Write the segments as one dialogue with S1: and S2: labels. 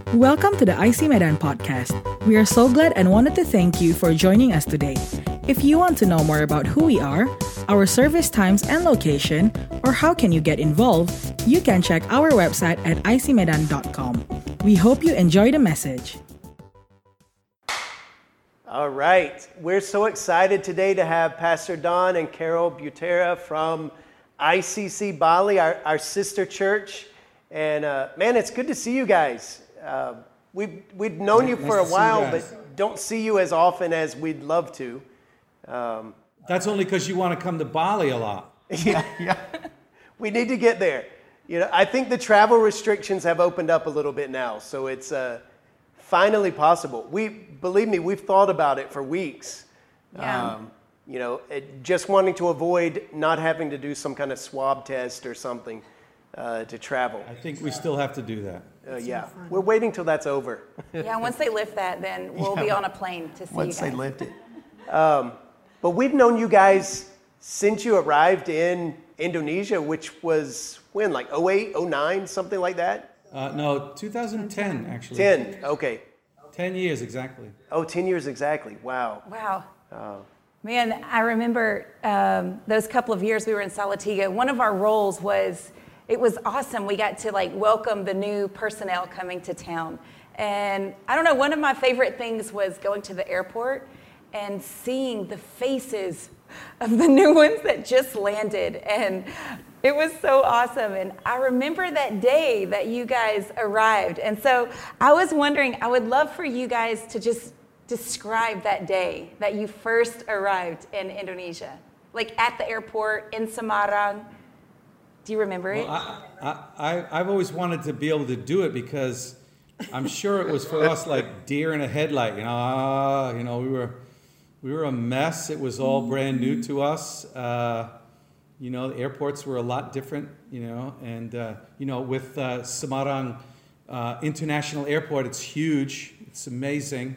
S1: Welcome to the IC Medan podcast. We are so glad and wanted to thank you for joining us today. If you want to know more about who we are, our service times and location, or how can you get involved, you can check our website at icmedan.com. We hope you enjoy the message.
S2: All right. We're so excited today to have Pastor Don and Carol Butera from ICC Bali, our sister church. And man, it's good to see you guys. We've known you for a while, but don't see you as often as we'd love to.
S3: That's only because you want to come to Bali a lot.
S2: Yeah. We need to get there. You know, I think the travel restrictions have opened up a little bit now, so it's finally possible. Believe me, we've thought about it for weeks.
S4: Yeah.
S2: Just wanting to avoid not having to do some kind of swab test or something to travel.
S3: I think we still have to do that.
S2: We're waiting till that's over.
S4: Yeah, once they lift that, then we'll be on a plane to see
S2: Once
S4: you guys.
S2: they lift it. But we've known you guys since you arrived in Indonesia, which was when, like 08, 09, something like that?
S3: No, 2010 actually.
S2: 10, okay.
S3: 10 years exactly.
S2: Oh, 10 years exactly. Wow.
S4: Wow. Man, I remember those couple of years we were in Salatiga. One of our roles was, it was awesome. We got to welcome the new personnel coming to town. And I don't know, one of my favorite things was going to the airport and seeing the faces of the new ones that just landed. And it was so awesome. And I remember that day that you guys arrived. And so I was wondering, I would love for you guys to just describe that day that you first arrived in Indonesia, like at the airport in Semarang. Do you remember it?
S3: Well, I've always wanted to be able to do it because I'm sure it was for us like deer in a headlight. We were a mess. It was all brand new to us. The airports were a lot different. With Semarang International Airport, it's huge. It's amazing.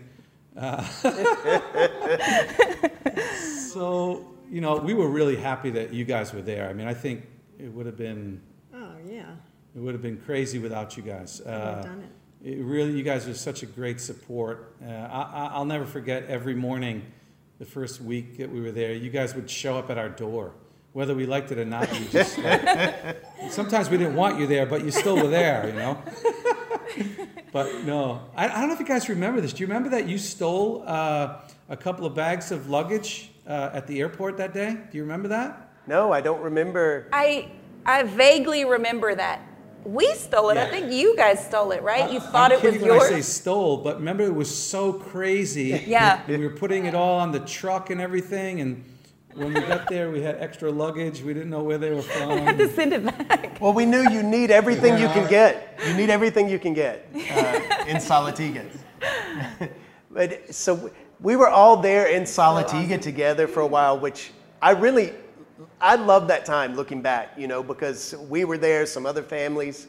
S3: So we were really happy that you guys were there. I mean, I think it would have been.
S5: Oh yeah.
S3: It would have been crazy without you guys.
S5: Done it.
S3: You guys are such a great support. I'll never forget every morning, the first week that we were there. You guys would show up at our door, whether we liked it or not. You just sometimes we didn't want you there, but you still were there. But no, I don't know if you guys remember this. Do you remember that you stole a couple of bags of luggage at the airport that day? Do you remember that?
S2: No, I don't remember.
S4: I vaguely remember that. We stole it.
S3: Yeah.
S4: I think you guys stole it, right? You thought
S3: I'm
S4: it was
S3: kidding when
S4: yours.
S3: I say stole, but remember it was so crazy.
S4: Yeah.
S3: And we were putting it all on the truck and everything, and when we got there, we had extra luggage. We didn't know where they were
S4: I had
S3: from.
S4: to send it back.
S2: Well, we knew you need everything you can get. You need everything you can get in Salatiga. But so we were all there in Salatiga together for a while, which I love that time looking back, because we were there, some other families.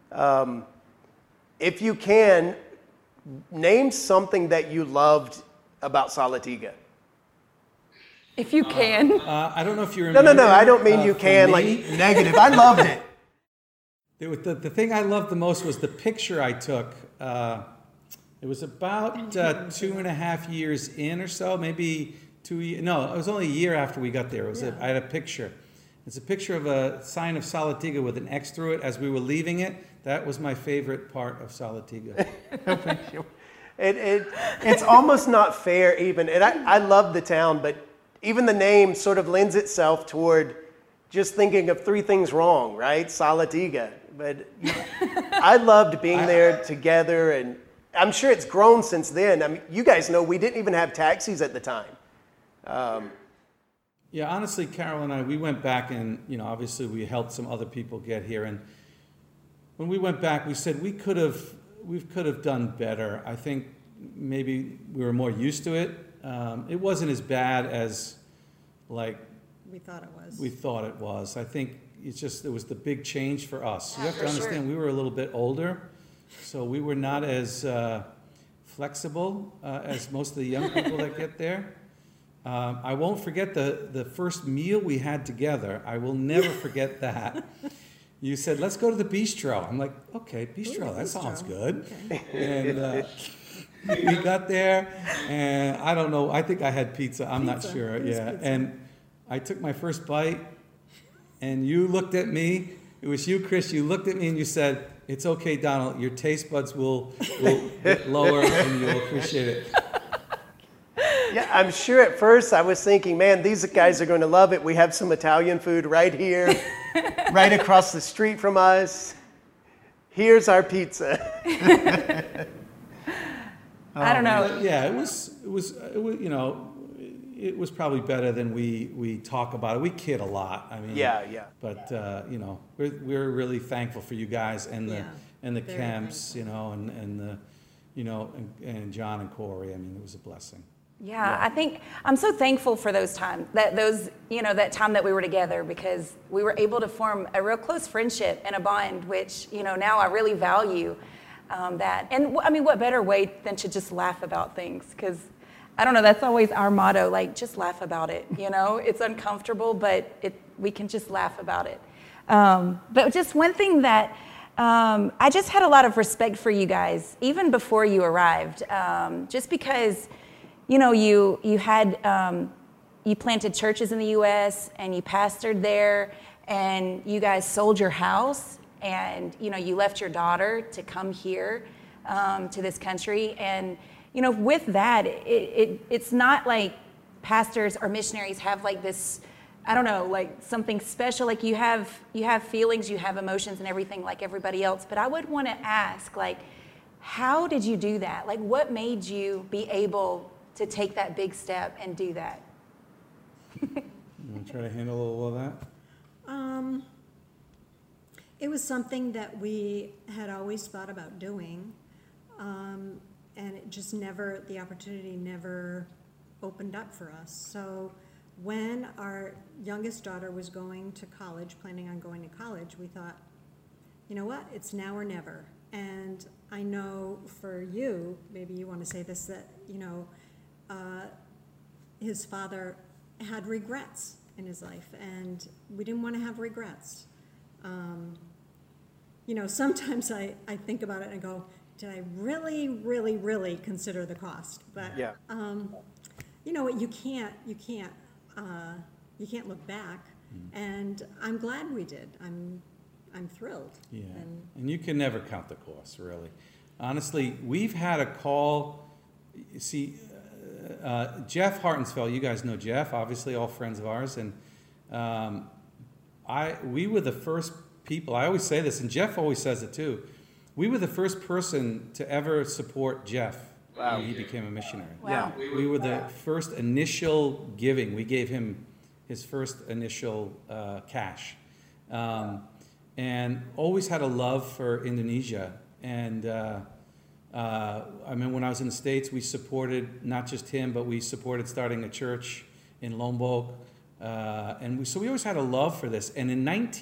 S2: If you can, name something that you loved about Salatiga.
S4: If you can.
S3: I don't know if you remember.
S2: No, I don't mean you can, negative. I loved it.
S3: The thing I loved the most was the picture I took. It was about 2.5 years in or so, maybe 2 years. No, it was only a year after we got there. I had a picture. It's a picture of a sign of Salatiga with an X through it as we were leaving it. That was my favorite part of Salatiga.
S2: It's almost not fair even. And I love the town, but even the name sort of lends itself toward just thinking of three things wrong, right? Salatiga. But I loved being there together, and I'm sure it's grown since then. I mean, you guys know we didn't even have taxis at the time.
S3: Yeah, honestly, Carol and I, we went back and, obviously we helped some other people get here. And when we went back, we said we could have done better. I think maybe we were more used to it. It wasn't as bad as
S5: We thought it was.
S3: I think it was the big change for us.
S4: Yeah,
S3: You have to
S4: for
S3: understand,
S4: sure.
S3: we were a little bit older, so we were not as flexible as most of the young people that get there. I won't forget the first meal we had together. I will never forget that. you said, let's go to the bistro. I'm like, okay, bistro, that sounds good.
S5: Okay.
S3: And we got there, and I don't know, I think I had pizza. I'm not
S5: Pizza.
S3: sure.
S5: It was
S3: Yeah.
S5: pizza.
S3: And I took my first bite, and you looked at me. It was you, Chris. You looked at me and you said, it's okay, Donald. Your taste buds will get lower, and you'll appreciate it.
S2: Yeah, I'm sure at first I was thinking, man, these guys are going to love it. We have some Italian food right here, right across the street from us. Here's our pizza.
S4: I don't know.
S3: But yeah, it was, you know, it was probably better than we talk about it. We kid a lot. I mean,
S2: Yeah.
S3: But you know, we're really thankful for you guys and the
S5: Yeah,
S3: and the
S5: very
S3: camps, you know, and the, you know, and John and Corey. I mean, it was a blessing.
S4: Yeah, I think I'm so thankful for those times, that time that we were together, because we were able to form a real close friendship and a bond, which, you know, now I really value that. And I mean, what better way than to just laugh about things? Because I don't know, that's always our motto, like, just laugh about it. You know, it's uncomfortable, but we can just laugh about it. But just one thing that I just had a lot of respect for you guys, even before you arrived, just because, you know, you planted churches in the U.S. and you pastored there, and you guys sold your house, and, you know, you left your daughter to come here to this country. And, you know, with that, it's not like pastors or missionaries have like this, I don't know, like something special. Like you have feelings, you have emotions and everything like everybody else. But I would want to ask, like, how did you do that? Like, what made you be able to take that big step and do that?
S3: You want to try to handle all of that?
S5: It was something that we had always thought about doing, and it just the opportunity never opened up for us. So when our youngest daughter was going to college, planning on going to college, we thought, you know what, it's now or never. And I know for you, maybe you want to say this, that, you know, his father had regrets in his life, and we didn't want to have regrets. You know, sometimes I think about it and I go, did I really, really, really consider the cost? But
S2: Yeah.
S5: you know what? You can't look back, and I'm glad we did. I'm thrilled.
S3: Yeah, and you can never count the cost, really. Honestly, we've had a call. You see, Jeff Hartensfeld, you guys know Jeff, obviously, all friends of ours, and we were the first people. I always say this, and Jeff always says it too. We were the first person to ever support Jeff when he became a missionary.
S4: Wow.
S3: We were the first initial giving. We gave him his first initial cash. And always had a love for Indonesia. And I mean, when I was in the States, we supported not just him, but we supported starting a church in Lombok. So we always had a love for this. And in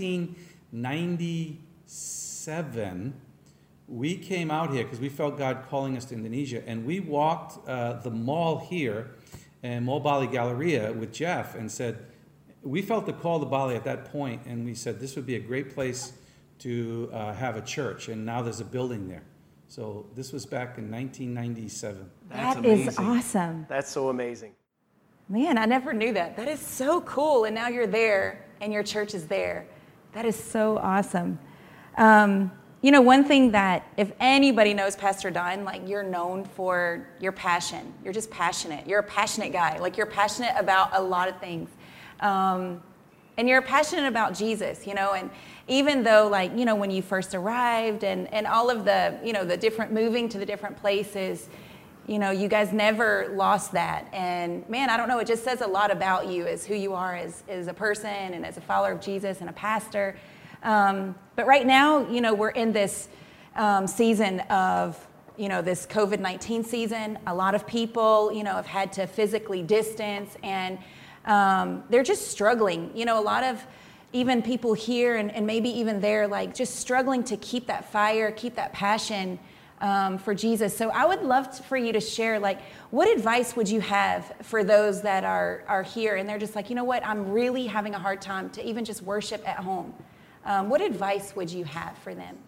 S3: 1997, we came out here because we felt God calling us to Indonesia. And we walked the mall here, Mall Bali Galleria, with Jeff, and said, we felt the call to Bali at that point, and we said this would be a great place to have a church, and now there's a building there. So this was back in 1997.
S2: That's
S4: That is
S2: amazing.
S4: awesome.
S2: That's so amazing.
S4: Man, I never knew that. That is so cool. And now you're there and your church is there. That is so awesome. You know, one thing that if anybody knows Pastor Don, like, you're known for your passion. You're just passionate. You're a passionate guy. Like, you're passionate about a lot of things. And you're passionate about Jesus, you know, and even though, like, you know, when you first arrived and all of the, you know, the different moving to the different places, you know, you guys never lost that. And man, I don't know, it just says a lot about you as who you are as a person and as a follower of Jesus and a pastor. But right now, you know, we're in this season of, you know, this COVID-19 season. A lot of people, you know, have had to physically distance, and they're just struggling. You know, a lot of even people here and maybe even there, like, just struggling to keep that fire, keep that passion for Jesus. So I would love for you to share, like, what advice would you have for those that are here and they're just like, you know what, I'm really having a hard time to even just worship at home. What advice would you have for them?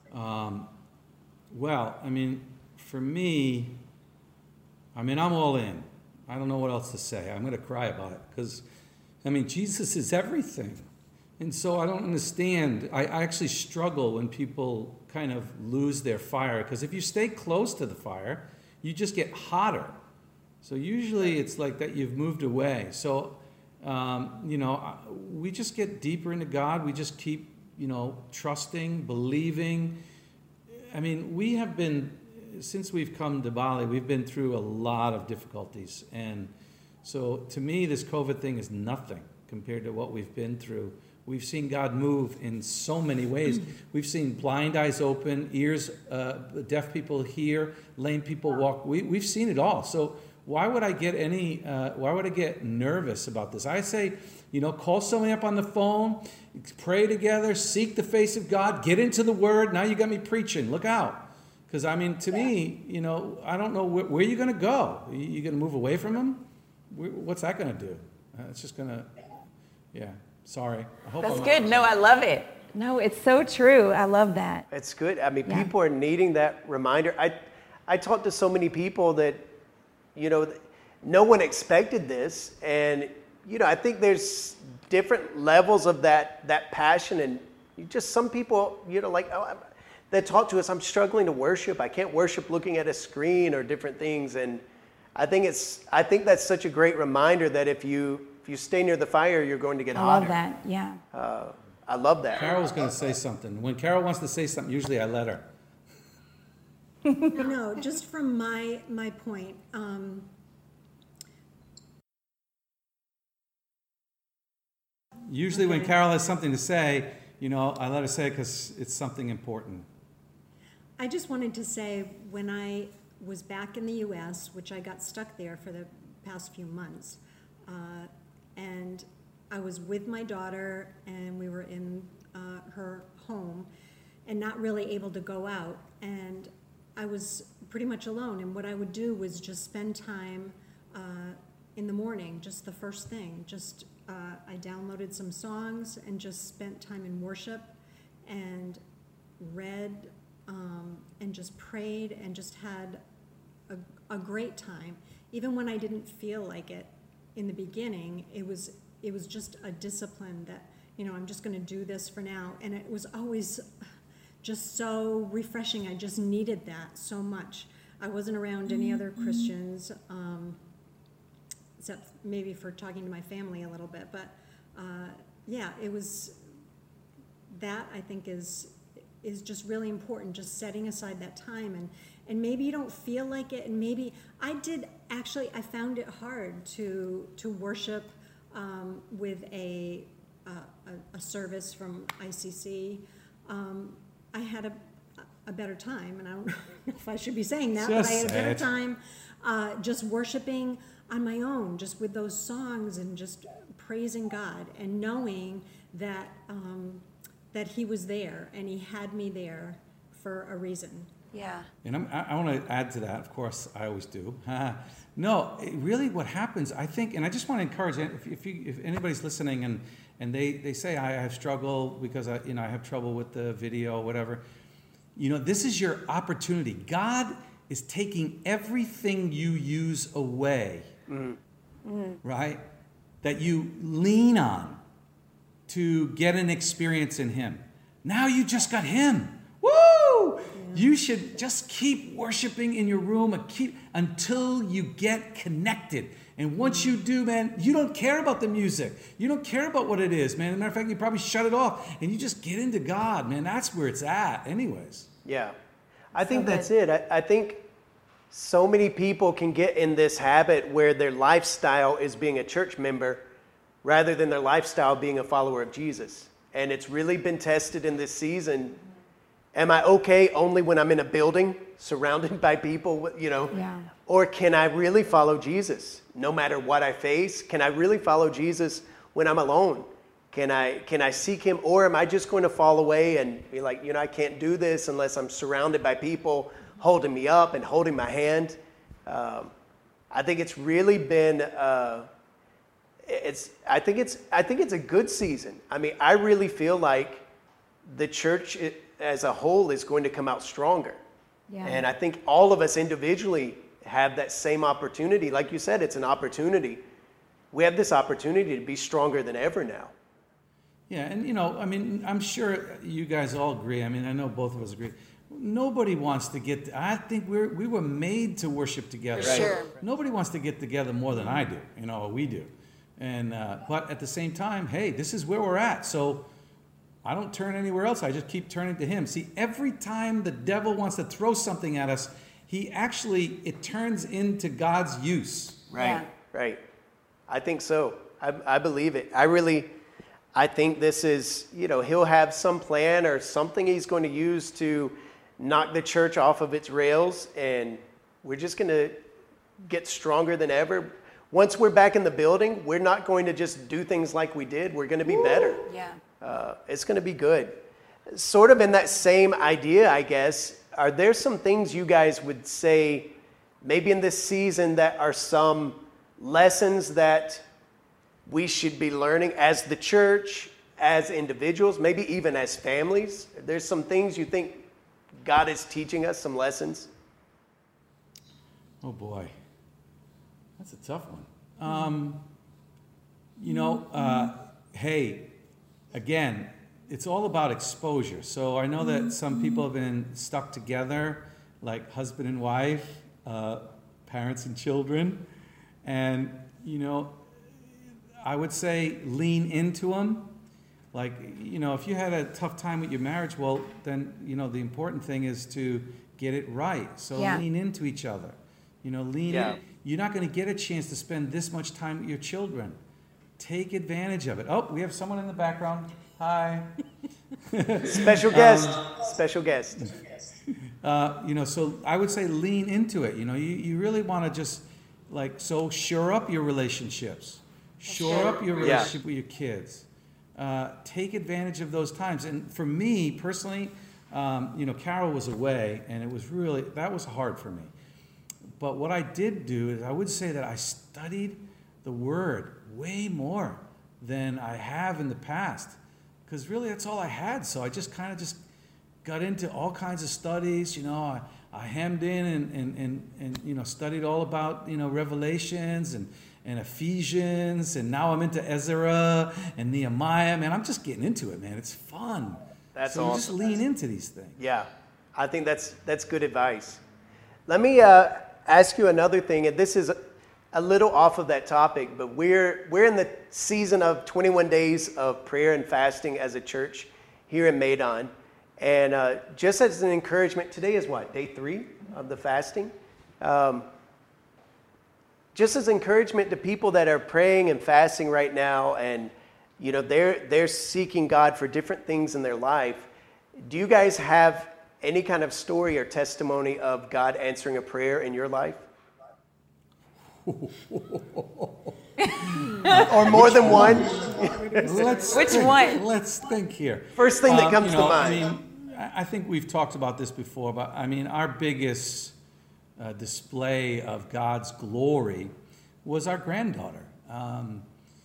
S3: Well, I mean, for me, I'm all in. I don't know what else to say. I'm going to cry about it because, I mean, Jesus is everything. And so I don't understand. I actually struggle when people kind of lose their fire, because if you stay close to the fire, you just get hotter. So usually it's like that you've moved away. So, we just get deeper into God. We just keep, trusting, believing. I mean, we have been, since we've come to Bali, we've been through a lot of difficulties. And so to me, this COVID thing is nothing compared to what we've been through. We've seen God move in so many ways. We've seen blind eyes open, ears, deaf people hear, lame people walk. We've seen it all. So why would I get nervous about this? I say, call somebody up on the phone, pray together, seek the face of God, get into the Word. Now you got me preaching. Look out. Because, I mean, to me, I don't know where you're going to go. You going to move away from Him? What's that going to do? It's just going to, yeah. Sorry. I hope
S4: That's good. No, I love it. No, it's so true. I love that.
S2: It's good. I mean, people are needing that reminder. I talk to so many people that, no one expected this. And, I think there's different levels of that passion. And just some people, that talk to us, I'm struggling to worship. I can't worship looking at a screen or different things. And I think that's such a great reminder that if you stay near the fire, you're going to get hotter.
S4: I love that, yeah.
S2: I love that.
S3: Carol's going to say something. When Carol wants to say something, usually I let her.
S5: No, just from my point,
S3: Usually when Carol has something to say, I let her say it because it's something important.
S5: I just wanted to say, when I was back in the U.S., which I got stuck there for the past few months, and I was with my daughter, and we were in her home, and not really able to go out, and I was pretty much alone. And what I would do was just spend time in the morning, just the first thing. I downloaded some songs and just spent time in worship, and read, and just prayed, and just had a great time. Even when I didn't feel like it in the beginning, it was just a discipline that, I'm just going to do this for now. And it was always just so refreshing. I just needed that so much. I wasn't around any other Christians, except maybe for talking to my family a little bit. But it was, that I think is just really important, just setting aside that time. And maybe you don't feel like it, and maybe I found it hard to worship with a service from ICC. I had a better time, and I don't know if I should be saying that, but I had a better time just worshiping on my own, just with those songs, and just praising God, and knowing that that He was there, and He had me there for a reason.
S4: Yeah.
S3: And I want to add to that. Of course, I always do. No, really what happens, I think, and I just want to encourage, if anybody's listening and they say, I have struggle because I have trouble with the video, whatever, this is your opportunity. God is taking everything you use away, right, that you lean on to get an experience in Him. Now you just got Him. Woo! You should just keep worshiping in your room until you get connected. And once you do, man, you don't care about the music. You don't care about what it is, man. As a matter of fact, you probably shut it off and you just get into God, man. That's where it's at anyways.
S2: Yeah. I think that's it. I think so many people can get in this habit where their lifestyle is being a church member rather than their lifestyle being a follower of Jesus. And it's really been tested in this season. Am I okay only when I'm in a building surrounded by people,
S4: Yeah.
S2: Or can I really follow Jesus no matter what I face? Can I really follow Jesus when I'm alone? Can I seek Him, or am I just going to fall away and be like, I can't do this unless I'm surrounded by people holding me up and holding my hand? I think it's really been I think it's a good season. I mean, I really feel like the church as a whole is going to come out stronger.
S4: Yeah.
S2: And I think all of us individually have that same opportunity. Like you said, it's an opportunity. We have this opportunity to be stronger than ever now.
S3: Yeah, and I mean, I'm sure you guys all agree. I mean, I know both of us agree. Nobody wants to get. I think we were made to worship together.
S4: For sure.
S3: Nobody wants to get together more than I do. We do. And but at the same time, hey, this is where we're at. So I don't turn anywhere else. I just keep turning to Him. See, every time the devil wants to throw something at us, it turns into God's use.
S2: Right.
S4: Yeah.
S2: Right. I think so. I believe it. I think this is, He'll have some plan or something He's going to use to knock the church off of its rails, and we're just going to get stronger than ever. Once we're back in the building, we're not going to just do things like we did. We're going to be better.
S4: Yeah.
S2: It's going to be good. Sort of in that same idea, I guess, are there some things you guys would say maybe in this season that are some lessons that we should be learning as the church, as individuals, maybe even as families? There's some things you think God is teaching us, some lessons?
S3: Oh boy, that's a tough one. Hey, again, it's all about exposure. So I know that some people have been stuck together, like husband and wife, parents and children, and I would say lean into them. Like, if you had a tough time with your marriage, well, then, the important thing is to get it right. So lean into each other. Lean in. You're not going to get a chance to spend this much time with your children. Take advantage of it. Oh, we have someone in the background. Hi.
S2: Special guest. Special guest.
S3: So I would say lean into it. You really want to just, shore up your relationships. Shore up your relationship with your kids. Take advantage of those times. And for me personally, Carol was away, and that was hard for me. But what I did do is I would say that I studied the Word way more than I have in the past, because really that's all I had. So I just kind of got into all kinds of studies. I hemmed in and studied all about Revelations and Ephesians, and now I'm into Ezra and Nehemiah. Man, I'm just getting into it, man. It's fun.
S2: That's
S3: so
S2: awesome.
S3: Just lean into these things.
S2: Yeah, I think that's good advice. Let me ask you another thing, and this is a little off of that topic, but we're in the season of 21 days of prayer and fasting as a church here in Medan. And just as an encouragement, today is what, day 3 of the fasting? Just as encouragement to people that are praying and fasting right now, and they're seeking God for different things in their life. Do you guys have any kind of story or testimony of God answering a prayer in your life? Or more than one?
S4: Which one?
S3: Let's think here.
S2: First thing that comes to mind.
S3: I think we've talked about this before, but our biggest display of God's glory was our granddaughter. And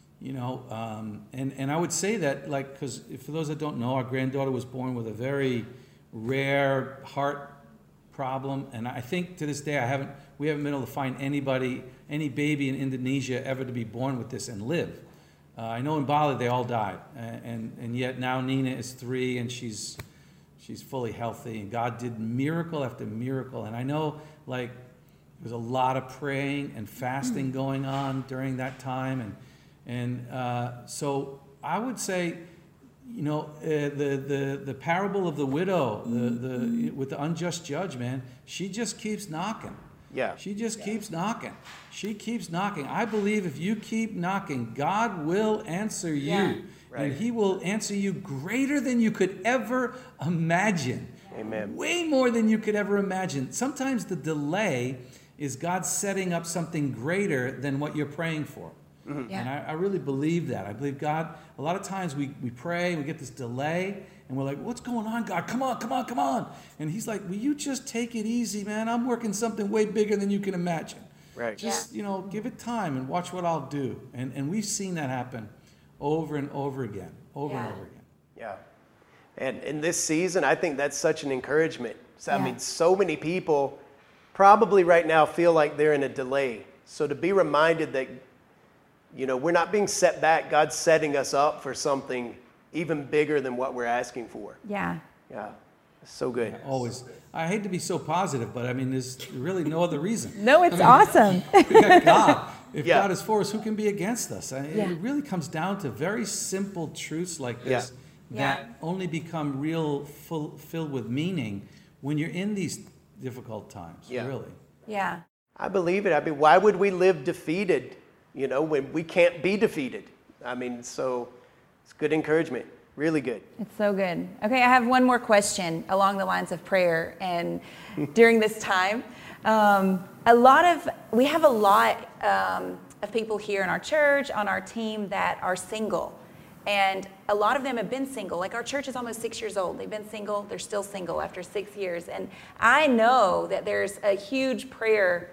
S3: I would say that, because for those that don't know, our granddaughter was born with a very rare heart problem, and I think to this day we haven't been able to find any baby in Indonesia ever to be born with this and live. I know in Bali they all died, and yet now Nina is 3 and she's fully healthy, and God did miracle after miracle. And I know there was a lot of praying and fasting going on during that time, and so I would say, the parable of the widow, with the unjust judge, man, she just keeps knocking.
S2: Yeah.
S3: She just keeps knocking. She keeps knocking. I believe if you keep knocking, God will answer you.
S4: Yeah.
S2: Right.
S3: And He will answer you greater than you could ever imagine.
S2: Amen.
S3: Way more than you could ever imagine. Sometimes the delay is God setting up something greater than what you're praying for.
S2: Mm-hmm.
S4: Yeah.
S3: And I really believe that. I believe God, a lot of times we pray, we get this delay, and we're like, what's going on, God? Come on. And He's like, will you just take it easy, man? I'm working something way bigger than you can imagine.
S2: Right.
S3: Just, give it time and watch what I'll do. And we've seen that happen over and over again. Over and over again.
S2: Yeah. And in this season, I think that's such an encouragement. So, I
S4: Yeah.
S2: mean, so many people probably right now feel like they're in a delay. So to be reminded that, you know, we're not being set back. God's setting us up for something even bigger than what we're asking for.
S4: Yeah.
S2: Yeah, it's so good.
S3: Always. I hate to be so positive, but I mean, there's really no other reason.
S4: No, it's awesome.
S3: We got God. If
S2: Yeah.
S3: God is for us, who can be against us?
S4: Yeah.
S3: It really comes down to very simple truths like this
S4: Yeah.
S3: that only become filled with meaning when you're in these difficult times,
S2: Yeah.
S3: really.
S4: Yeah.
S2: I believe it. I mean, why would we live defeated, you know, when we can't be defeated? I mean, so it's good encouragement. Really good.
S4: It's so good. Okay, I have one more question along the lines of prayer. And during this time, we have a lot of people here in our church, on our team, that are single. And a lot of them have been single. Like, our church is almost 6 years old. They've been single. They're still single after 6 years. And I know that there's a huge prayer,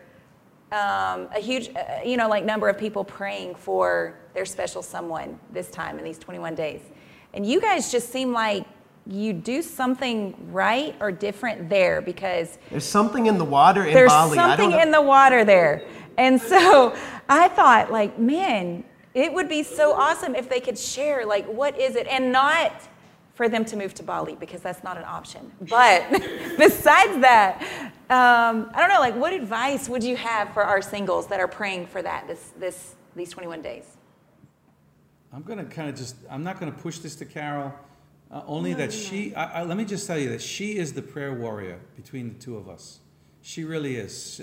S4: like number of people praying for their special someone this time in these 21 days. And you guys just seem like you do something right or different there, because
S2: There's something in the water in
S4: there's
S2: Bali.
S4: something in the water there. And so I thought, like, man, it would be so awesome if they could share, like, what is it? And not for them to move to Bali, because that's not an option. But besides that, I don't know, like, what advice would you have for our singles that are praying for that these 21 days?
S3: I'm going to kind of I'm not going to push this to Carol, only that she, let me just tell you that she is the prayer warrior between the two of us. She really is.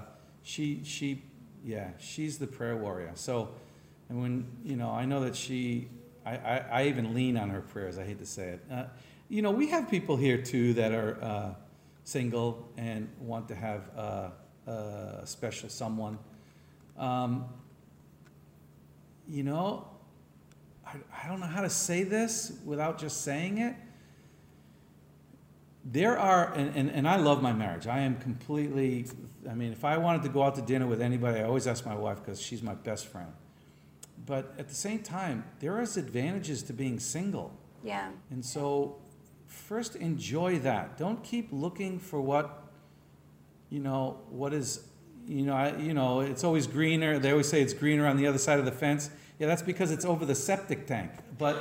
S3: She's the prayer warrior. So, and when, you know, I know that I even lean on her prayers. I hate to say it. You know, we have people here too that are single and want to have a special someone. You know, I don't know how to say this without just saying it. There are, and I love my marriage. I am completely, I mean, if I wanted to go out to dinner with anybody, I always ask my wife, because she's my best friend. But at the same time, there is advantages to being single.
S4: Yeah.
S3: And so first enjoy that. Don't keep looking for what is, it's always greener. They always say it's greener on the other side of the fence. Yeah, that's because it's over the septic tank. But,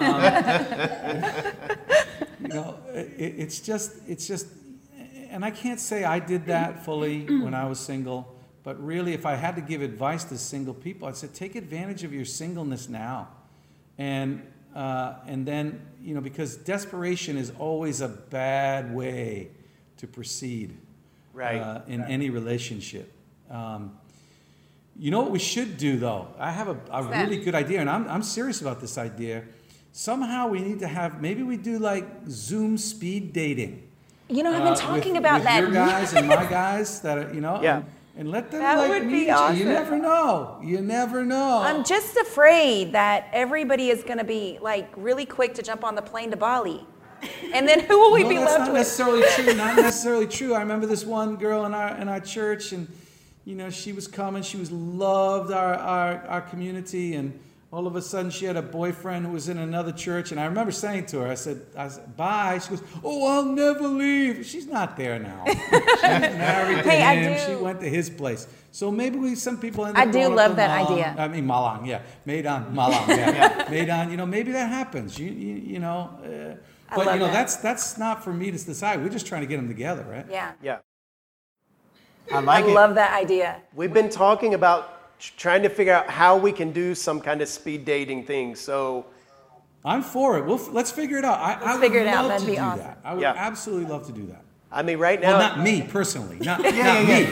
S3: it's just, and I can't say I did that fully when I was single. But really, if I had to give advice to single people, I'd say take advantage of your singleness now. And then, because desperation is always a bad way to proceed in any relationship. You know what we should do, though? I have a really good idea, and I'm serious about this idea. Somehow we need to have, maybe we do like Zoom speed dating.
S4: You know, I've been talking about
S3: with
S4: that.
S3: Your guys and my guys that are,
S2: Yeah.
S3: and let them
S4: That would
S3: meet
S4: be awesome.
S3: you. You never know. You never know.
S4: I'm just afraid that everybody is going to be like really quick to jump on the plane to Bali. And then who will we be
S3: that's
S4: left
S3: not
S4: with?
S3: necessarily true. Not necessarily true. I remember this one girl in our church, and she was coming. She loved our community, and all of a sudden she had a boyfriend who was in another church. And I remember saying to her, I said, bye. She goes, oh, I'll never leave. She's not there now. She's married to him. She went to his place. So maybe some people end up
S4: I do
S3: going up
S4: love
S3: to
S4: that
S3: Malang.
S4: idea.
S3: I mean, Malang, yeah. Malang, yeah. Malang, maybe that happens. But
S4: love that.
S3: that's not for me to decide. We're just trying to get them together, right?
S4: Yeah.
S2: Yeah. I
S4: I
S2: like it.
S4: love that idea.
S2: We've been talking about trying to figure out how we can do some kind of speed dating thing. So
S3: I'm for it. Let's figure it out. I would
S4: figure it out.
S3: love
S4: That'd
S3: to
S4: be
S3: do
S4: awesome.
S3: that. I would
S2: Yeah.
S3: absolutely love to do that.
S2: I mean, right now,
S3: Well, not me personally. Not me.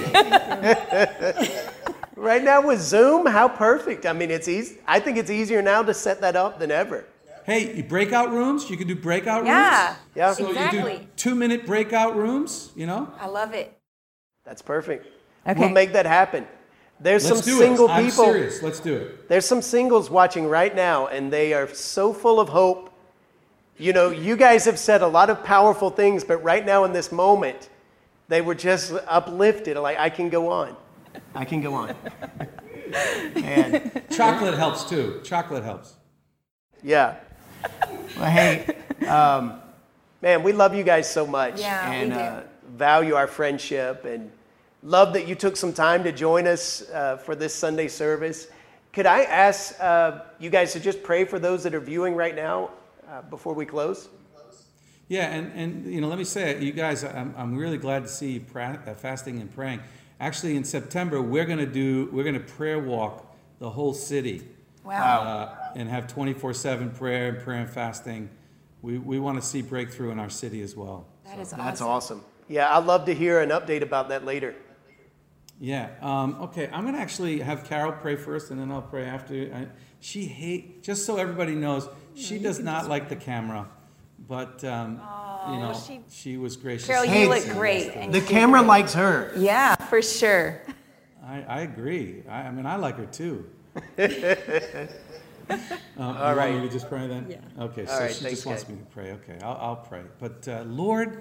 S2: right now with Zoom, how perfect. I mean, it's easy. I think it's easier now to set that up than ever.
S3: Hey, breakout rooms. You can do breakout
S4: Yeah.
S3: rooms.
S2: Yeah.
S3: So you
S4: Exactly.
S3: do 2-minute breakout rooms.
S4: I love it.
S2: That's perfect.
S4: Okay.
S2: We'll make that happen. There's
S3: Let's
S2: some
S3: do
S2: single
S3: it. I'm
S2: people.
S3: serious. Let's do it.
S2: There's some singles watching right now, and they are so full of hope. You guys have said a lot of powerful things, but right now in this moment, they were just uplifted. Like, I can go on. I can go on. And
S3: Chocolate helps too. Chocolate helps.
S2: yeah. Well, hey, Man, we love you guys so much.
S4: Yeah,
S2: and
S4: we do.
S2: Value our friendship and love that you took some time to join us for this Sunday service. Could I ask you guys to just pray for those that are viewing right now before we close?
S3: Yeah, and let me say it, you guys, I'm really glad to see you fasting and praying. Actually, in September, we're gonna prayer walk the whole city.
S4: Wow.
S3: And have 24/7 prayer and fasting. We want to see breakthrough in our city as well.
S4: That is awesome.
S2: That's awesome. Yeah, I'd love to hear an update about that later.
S3: Yeah. Okay, I'm gonna actually have Carol pray first, and then I'll pray after. Just so everybody knows, she does not like the camera, but she was gracious.
S4: Carol, you look great. and
S2: The
S4: cute.
S2: camera likes her.
S4: Yeah, for sure.
S3: I agree. I mean, I like her too.
S2: All right.
S3: You want me to just pray then?
S5: Yeah.
S3: Okay,
S2: All
S3: so
S2: right,
S3: she
S2: thanks,
S3: just wants
S2: guys.
S3: me to pray. Okay, I'll pray. But Lord,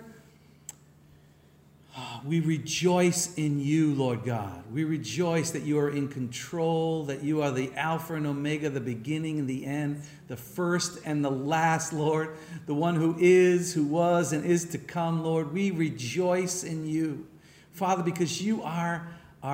S3: we rejoice in you, Lord God. We rejoice that you are in control, that you are the Alpha and Omega, the beginning and the end, the first and the last, Lord, the one who is, who was, and is to come, Lord. We rejoice in you, Father, because you are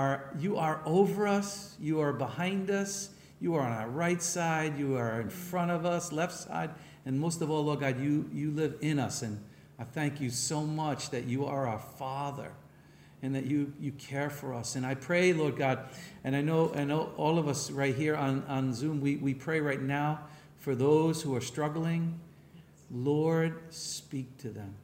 S3: over us, you are behind us, you are on our right side, you are in front of us, left side, and most of all, Lord God, you live in us. And I thank you so much that you are our Father and that you care for us. And I pray, Lord God, and I know all of us right here on Zoom, we pray right now for those who are struggling. Lord, speak to them.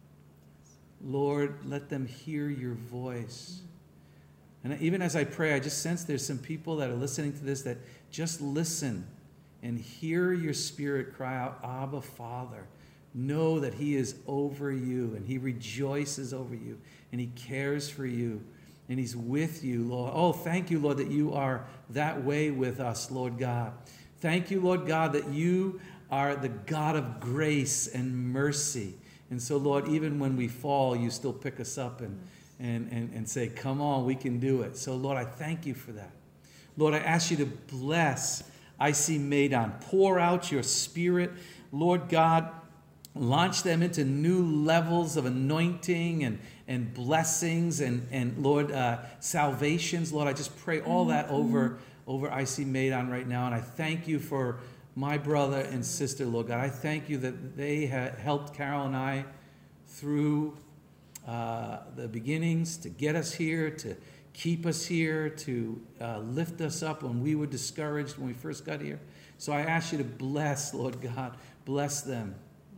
S3: Lord, let them hear your voice. And even as I pray, I just sense there's some people that are listening to this that just listen and hear your Spirit cry out, Abba, Father. Know that he is over you and he rejoices over you and he cares for you and he's with you, Lord. Oh, thank you, Lord, that you are that way with us, Lord God. Thank you, Lord God, that you are the God of grace and mercy. And so, Lord, even when we fall, you still pick us up and say, come on, we can do it. So, Lord, I thank you for that. Lord, I ask you to bless IC Maidan. Pour out your Spirit, Lord God. Launch them into new levels of anointing and blessings and Lord, salvations. Lord, I just pray all that over IC Maidan right now. And I thank you for my brother and sister, Lord God. I thank you that they helped Carol and I through the beginnings to get us here, to keep us here, to lift us up when we were discouraged when we first got here. So I ask you to bless, Lord God, bless them.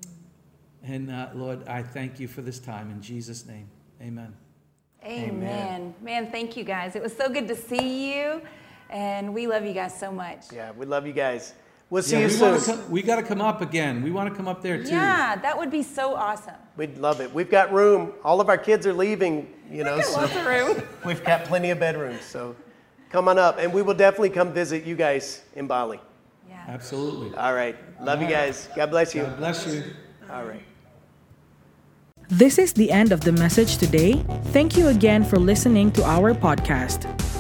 S3: And Lord, I thank you for this time. In Jesus' name, amen.
S4: Amen. Man, thank you guys. It was so good to see you, and we love you guys so much.
S2: Yeah, we love you guys. We'll see you soon.
S3: We got to come up again. We want to come up there too.
S4: Yeah, that would be so awesome.
S2: We'd love it. We've got room. All of our kids are leaving, so
S4: Lots of room.
S2: we've got plenty of bedrooms. So come on up, and we will definitely come visit you guys in Bali.
S4: Yeah.
S3: Absolutely.
S2: All right. Love you guys. God bless you.
S3: God bless you.
S2: All right.
S1: This is the end of the message today. Thank you again for listening to our podcast.